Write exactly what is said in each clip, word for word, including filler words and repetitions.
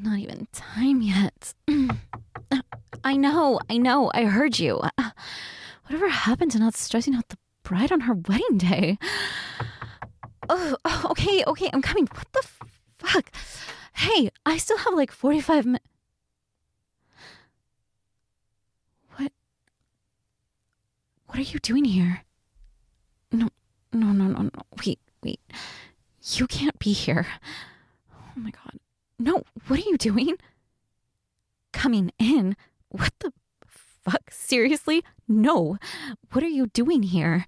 not even time yet. I know, I know, I heard you. Whatever happened to not stressing out the bride on her wedding day? Oh, oh okay, okay, I'm coming. What the fuck? Hey, I still have like forty-five minutes. What? What are you doing here? No, no, no, no, no. Wait, wait. You can't be here. Oh my god. No, what are you doing? Coming in? What the fuck? Seriously? No. What are you doing here?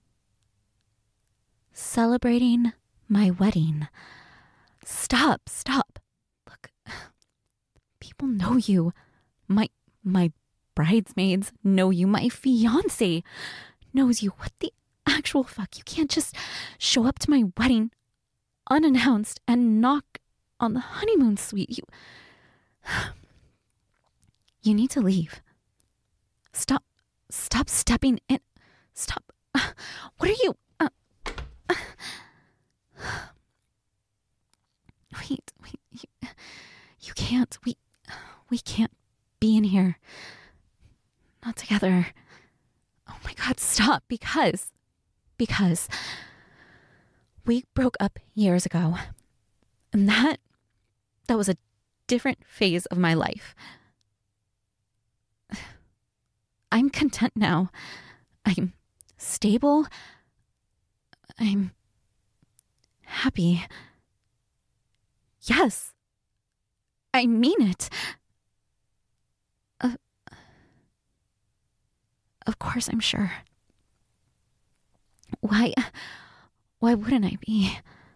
Celebrating my wedding. Stop, stop. Look, people know you. My, my bridesmaids know you. My fiance knows you. What the actual fuck? You can't just show up to my wedding unannounced and knock on the honeymoon suite. You, you need to leave. Stop, stop stepping in. Stop. What are you? Uh, wait, wait. You, you can't. We, we can't be in here. Not together. Oh my god, stop. Because, because we broke up years ago. And that, that was a different phase of my life. I'm content now. I'm stable. I'm happy. Yes. I mean it. Uh, of course, I'm sure. Why, why wouldn't I be?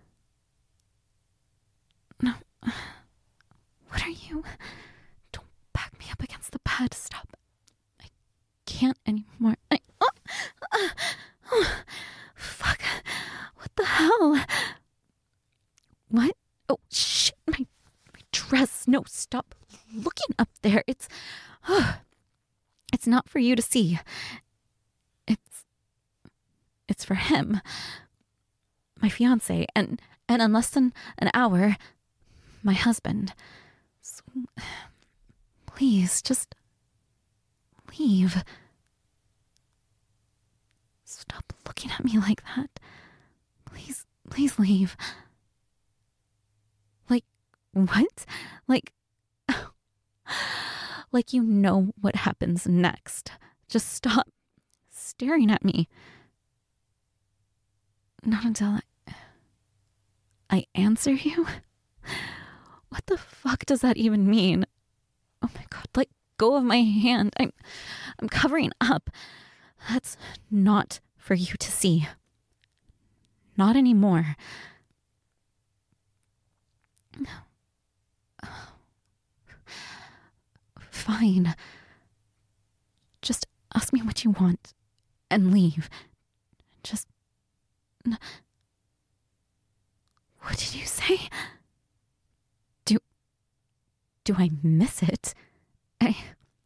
No. What are you? Don't back me up against the bed. Stop. I can't anymore. I, oh, uh, oh, fuck. What the hell? What? Oh, shit. My, my dress. No, stop looking up there. It's, oh, it's not for you to see. It's, it's for him. My fiance. And, and in less than an hour, my husband. So, please, just leave. Stop looking at me like that. Please, please leave. Like, what? Like, like you know what happens next. Just stop staring at me. Not until I, I answer you. What the fuck does that even mean? Oh my god, let go of my hand. I'm I'm covering up. That's not for you to see. Not anymore. Fine. Just ask me what you want and leave. Just... What did you say? Do... Do I miss it? I...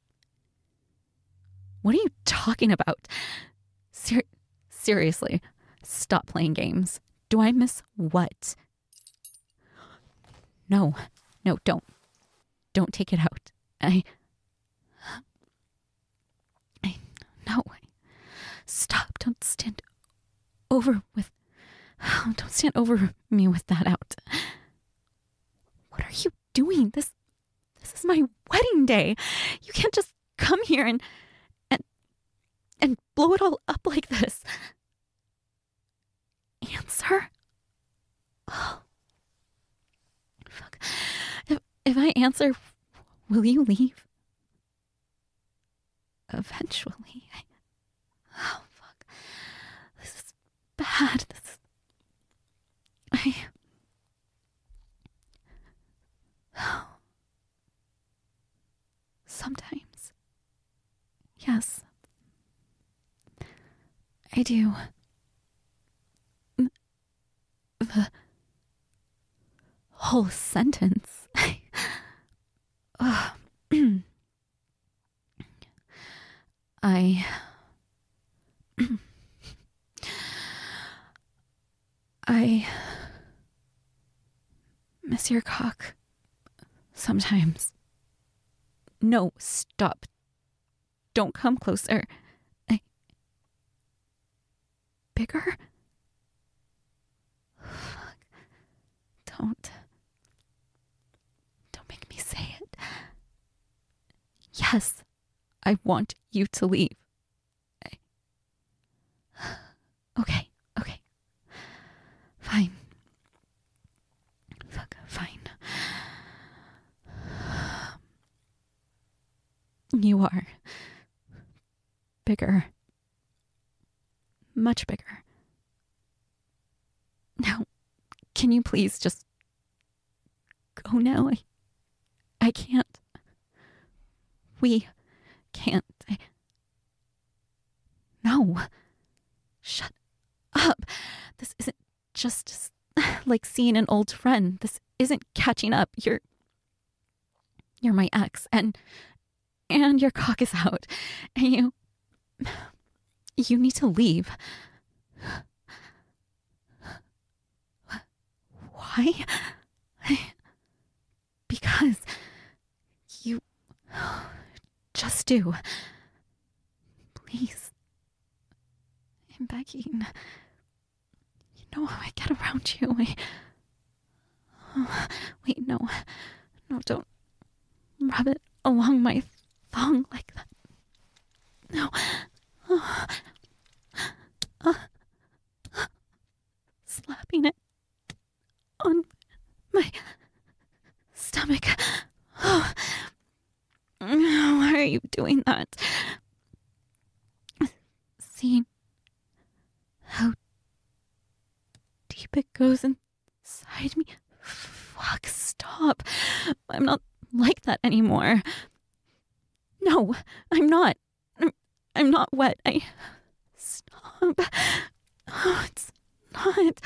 What are you talking about? Ser- seriously, stop playing games. Do I miss what? No, no, don't. Don't take it out. I... I... No. Stop. Don't stand over with... Don't stand over me with that out. What are you doing? This... This is my wedding day. You can't just come here and... And... And blow it all up like this. Answer? Oh. Fuck. If, if I answer, will you leave? Eventually. I, oh, fuck. This is bad. This is... I... Oh. Sometimes. Yes. I do. The whole sentence. uh, I... I miss your cock sometimes. No, stop. Don't come closer. I... Bigger? Fuck. Don't. Don't make me say it. Yes, I want you to leave. I... Okay, okay. Fine. Fuck, fine. You are bigger. Much bigger. Now, can you please just go now? I, I can't. We can't. I... No. Shut up. This isn't just like seeing an old friend. This isn't catching up. You're... You're my ex, and... And your cock is out. And you... You need to leave. Why? Because you just do. Please. I'm begging. You know how I get around you. I... Oh, wait, no. No, don't rub it along my thong like that. No. Oh. Uh. Slapping it on my stomach. Oh. Why are you doing that? Seeing how deep it goes inside me. Fuck, stop. I'm not like that anymore. No, I'm not. I'm, I'm not wet. I... Stop. Oh, it's not.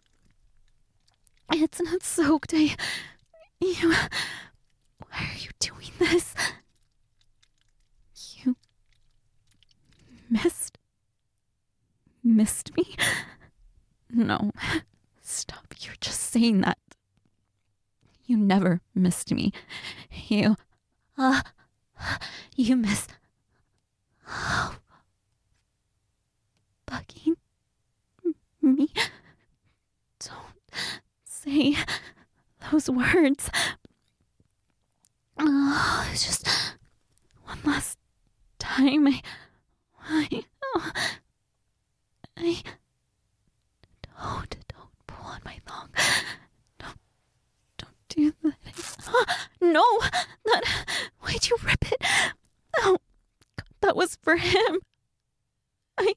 It's not soaked. I... You... Why are you doing this? You... Missed... Missed me? No. Stop. You're just saying that. You never missed me. You... Uh... You miss... Oh... Fucking... me? Don't say those words. Oh, it's just one last time. I... I... Oh, I... Don't, don't pull on my thong. Don't, don't do that. Oh, no! That... Why'd you rip it? Oh, God, that was for him. I...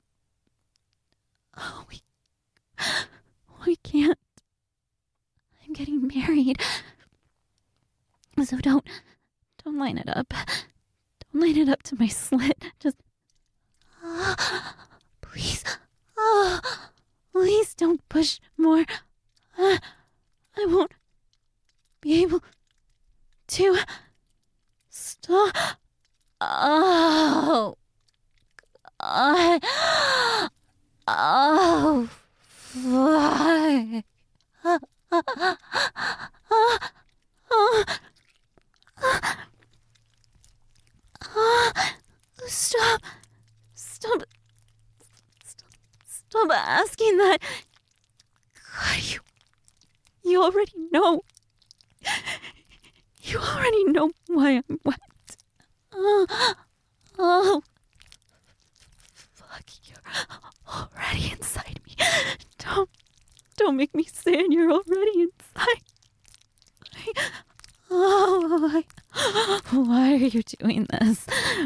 Oh, we... We can't. I'm getting married. So don't... Don't line it up. Don't line it up to my slit. Just... Uh, please. Uh, please don't push more. Uh, I won't be able to stop. Oh. God. Oh. Fuck. Uh, uh, uh, uh, uh, uh, stop. Stop. Stop. Stop asking that. God, you... You already know. You already know why I'm wet. Oh. Oh. Fuck, you're already inside me. Don't... Don't make me say it. You're already inside. I, oh, I, why are you doing this?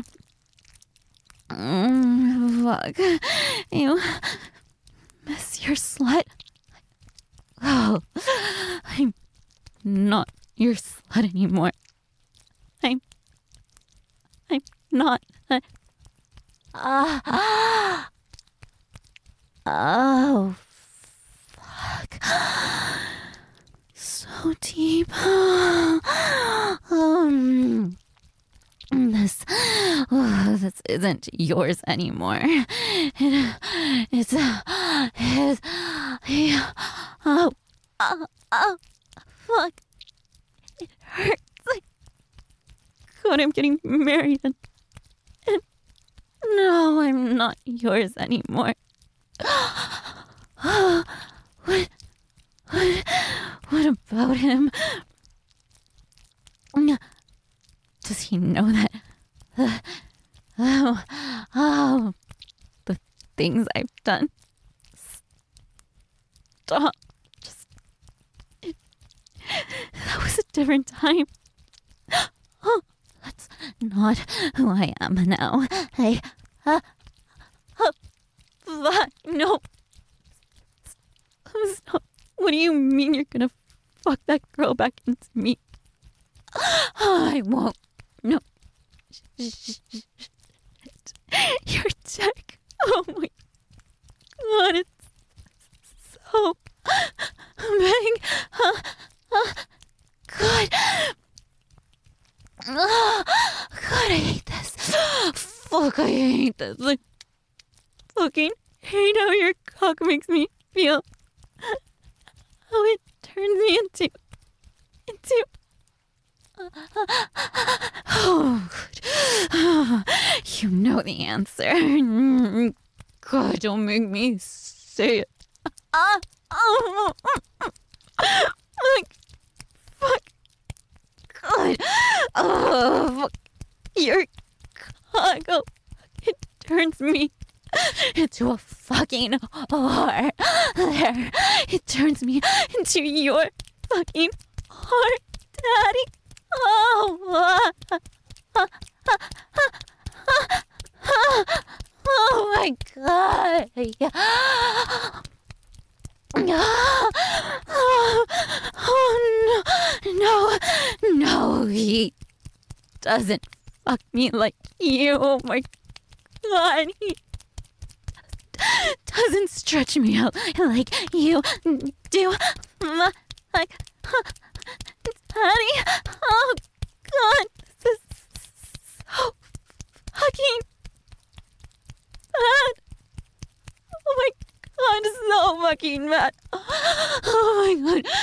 Mm, fuck. You miss your slut? Oh, I'm not your slut anymore. I'm... I'm not... Uh, ah, oh, fuck. So deep. um, this, oh, this isn't yours anymore. It, it's, it's, oh, oh, oh, fuck. It hurts. Like, God, I'm getting married and, and no, I'm not yours anymore. what, what, what about him? Does he know that? Uh, oh, oh, the things I've done. Stop. Just. It, that was a different time. Oh, that's not who I am now. I. Uh, uh, fuck, no. Stop. What do you mean you're gonna fuck that girl back into me? I won't. No. Your check. Oh my God, it's so big. Uh, uh, God. Oh, God, I hate this. Fuck, I hate this. Like, fucking hate how your cock makes me feel. How it turns me into, into. Oh, good. You know the answer. God, don't make me say it. Ah, oh, like, fuck. God. Oh, fuck. Your cock. Oh, it turns me into a fucking whore. There. It turns me into your fucking whore, Daddy. Oh, oh my God. Oh, no, no, no, he doesn't fuck me like you. Oh my God, he doesn't stretch me out like you do. Like, Daddy, oh God, this is so fucking bad. Oh my God, so fucking bad. Oh my God.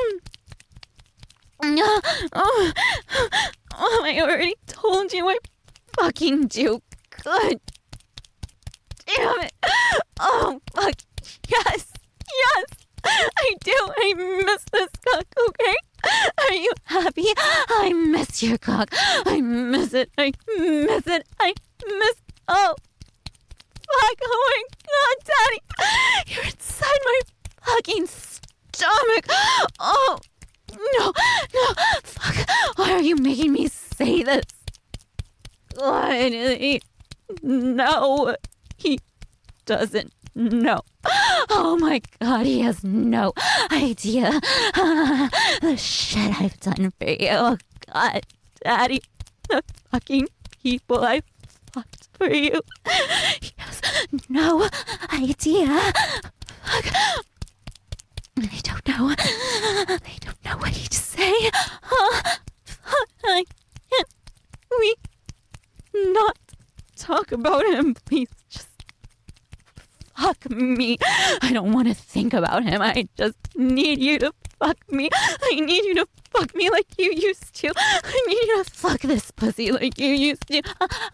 Um, oh, oh, I already told you I fucking do. God damn it. Oh, fuck. Yes, yes, I do. I miss this cock, okay? Are you happy? I miss your cock. I miss it. I miss it. I miss. Oh, fuck. Oh my God, Daddy. You're inside my fucking stomach. Oh, no, no. Fuck. Why are you making me say this? God, no, he doesn't know. Oh my God, he has no idea the shit I've done for you. Oh God, Daddy, the fucking people I fucked for you. He has no idea. Fuck. I don't know. I don't know what to say. Oh, fuck. I can't. We not talk about him, please. Just fuck me. I don't want to think about him. I just need you to fuck me. I need you to fuck me like you used to. I need you to fuck this pussy like you used to.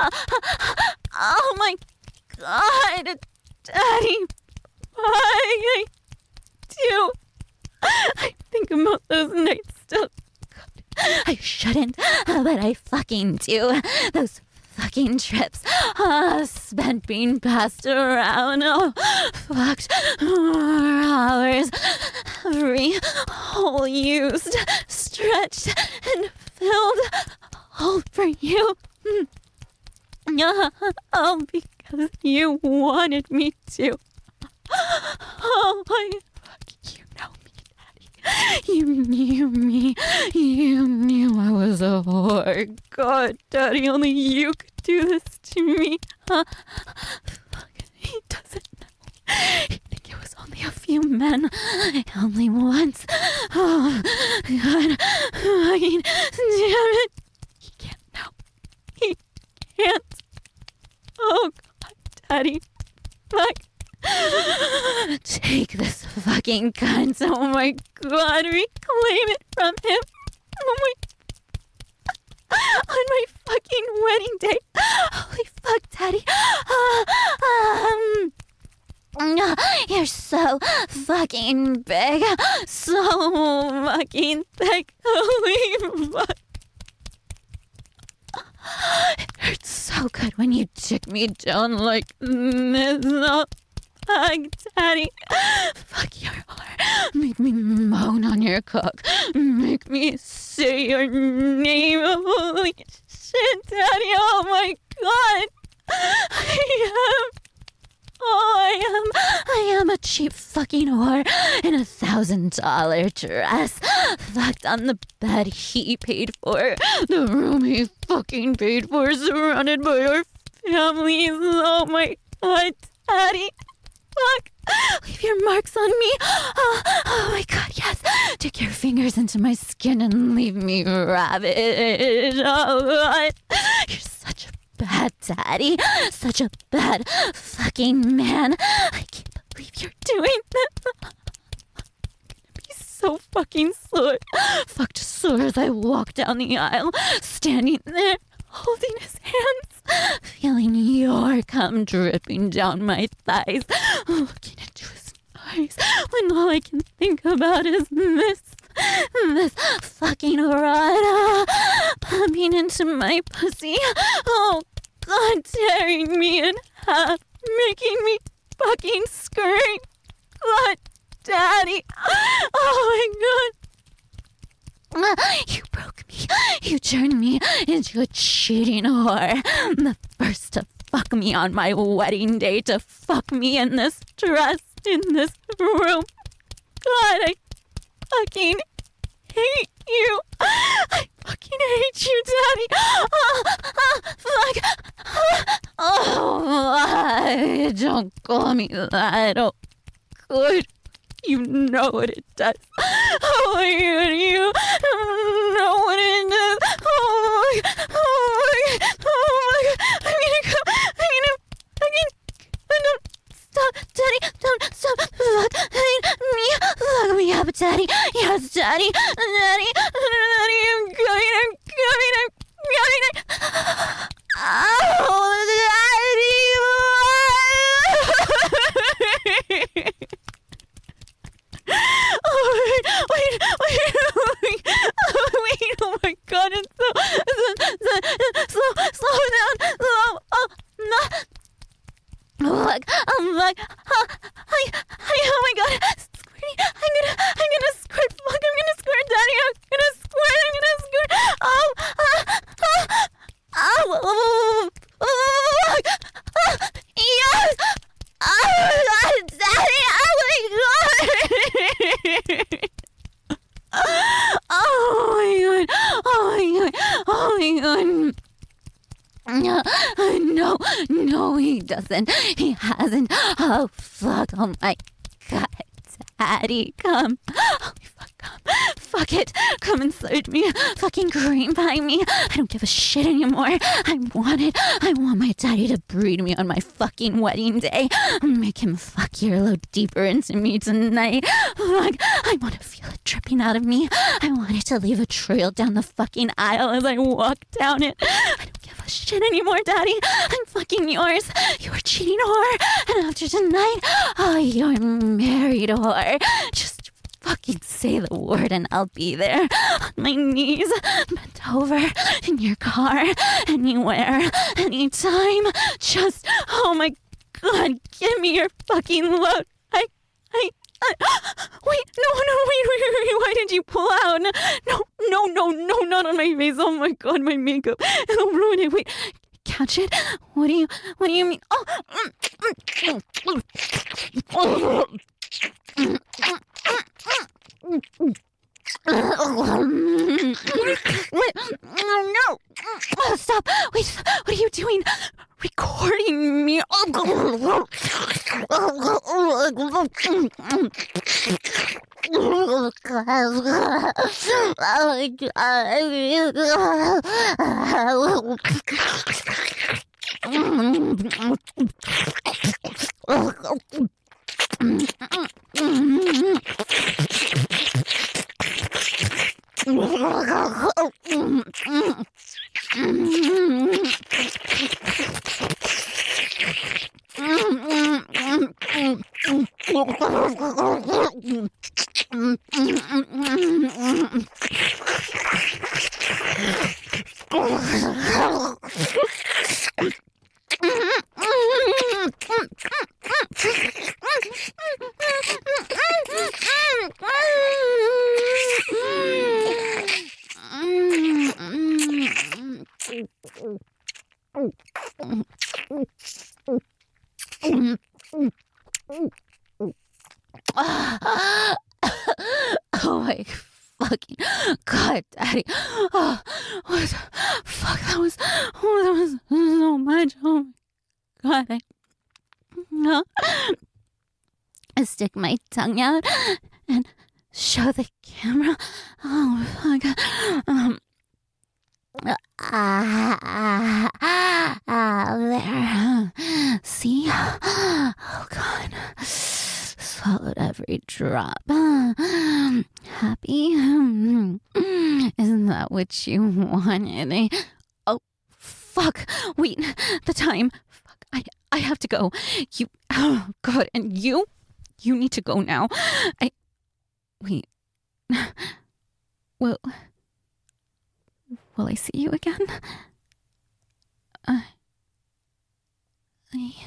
Oh my God, Daddy. Why I do. I think about those nights still. God, I shouldn't, but I fucking do. Those fucking trips uh, spent being passed around. Oh, fucked more hours. Every hole used, stretched, and filled. All for you. Oh, because you wanted me to. Oh, my fuck, you know me, Daddy. You knew me. You knew I was a whore. God, Daddy, only you could do this to me. Huh? Fuck, he doesn't know. He think it was only a few men. Only once. Oh, God. Fucking damn it. He can't know. He can't. Oh, God, Daddy. Fuck. Take this fucking cunt. Oh my God, reclaim it from him. Oh my... On my fucking wedding day. Holy fuck, Daddy. Uh, um... You're so fucking big. So fucking thick. Holy fuck. It hurts so good when you dick me down like this. Oh, fuck, Daddy. Fuck your heart. Make me moan on your cock. Make me say your name. Holy shit, Daddy. Oh my god. I am... Oh, I am, I am a cheap fucking whore in a thousand dollar dress. Fucked on the bed he paid for. The room he fucking paid for, surrounded by our families. Oh my god, Daddy. Fuck. Leave your marks on me. Oh, oh my god, yes. Stick your fingers into my skin and leave me ravaged. Oh god. You're such a bad daddy. Such a bad fucking man. I can't believe you're doing this. I'm gonna be so fucking sore. Fucked sore as I walk down the aisle, standing there, holding his hands, feeling your cum dripping down my thighs, looking into his eyes when all I can think about is this. This fucking rod pumping into my pussy. Oh, God, tearing me in half, making me fucking scream. God, Daddy. Oh, my God. You broke me. You turned me into a cheating whore. The first to fuck me on my wedding day, to fuck me in this dress, in this room. God, I fucking hate you. I fucking hate you, Daddy. Oh, oh, fuck. Oh, don't call me that. Oh, good. You know what it does. Oh my god, you know what it does. Oh my god, oh my god, oh my god. I'm gonna go, I'm gonna, I'm gonna, don't stop, Daddy, don't stop. Fuck me, fuck me up, Daddy. Yes, Daddy, Daddy, Daddy, I'm coming, I'm coming, I'm coming. Oh, Daddy. Oh, wait, wait, wait, wait, wait, oh my god, it's so, it's so, slow, slow down, slow, oh, no, look, oh, look, oh, hi, hi, oh my god, squirty, I'm gonna, I'm gonna squirt, fuck, I'm gonna squirt, Daddy, I'm gonna squirt, I'm gonna squirt, oh, oh, oh, oh, oh, oh, oh, yes, oh, God, Daddy, oh my god. Oh my god! Oh my god! Oh my god! No, no, he doesn't. He hasn't. Oh fuck! Oh my god, Daddy, come! Holy fuck, come! Fuck it! Come inside me! Fucking cream pie me! I don't give a shit anymore. I want it. I want my daddy to breed me on my fucking wedding day. Make him fuck earlobe deeper into me tonight. Fuck! I want to feel it dripping out of me. I want it to leave a trail down the fucking aisle as I walk down it. I don't give a shit anymore, Daddy. I'm fucking yours. You're a cheating whore. And after tonight, oh, you're married whore. Just fucking say the word and I'll be there on my knees, bent over, in your car, anywhere, anytime. Just, oh my god, give me your fucking load. I, I, I, wait, no, no, wait, wait, wait, why did you pull out? No, no, no, no, not on my face. Oh my god, my makeup. It'll ruin it. Wait, catch it? What do you, what do you mean? Oh, Wait, oh no! Oh, stop! Wait, what are you doing? Recording me? Oh, Oh my fucking god, Daddy. Oh, what the fuck? That was, oh, that was so much. Oh my god. I, no. I stick my tongue out and show the camera. Oh my god. Um. Ah, ah, ah, ah, there. See? Oh god. Swallowed every drop. Happy? Isn't that what you wanted? Oh, fuck. Wait, the time. Fuck, I, I have to go. You, oh god, and you? You need to go now. I, wait. Well, will I see you again? Uh, I,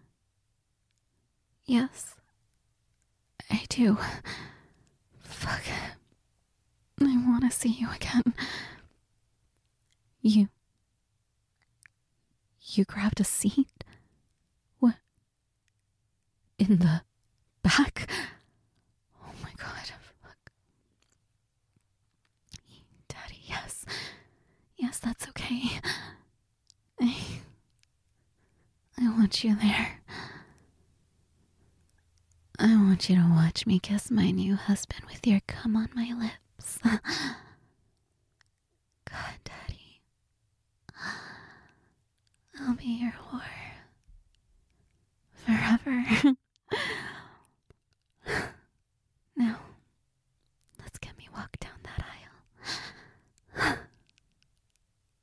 yes. I do. Fuck. I want to see you again. You. You grabbed a seat? What? In the back? Oh my god. Fuck. Daddy, yes. Yes, that's okay. I. I want you there. I want you to watch me kiss my new husband with your cum on my lips. God, Daddy. I'll be your whore. Forever.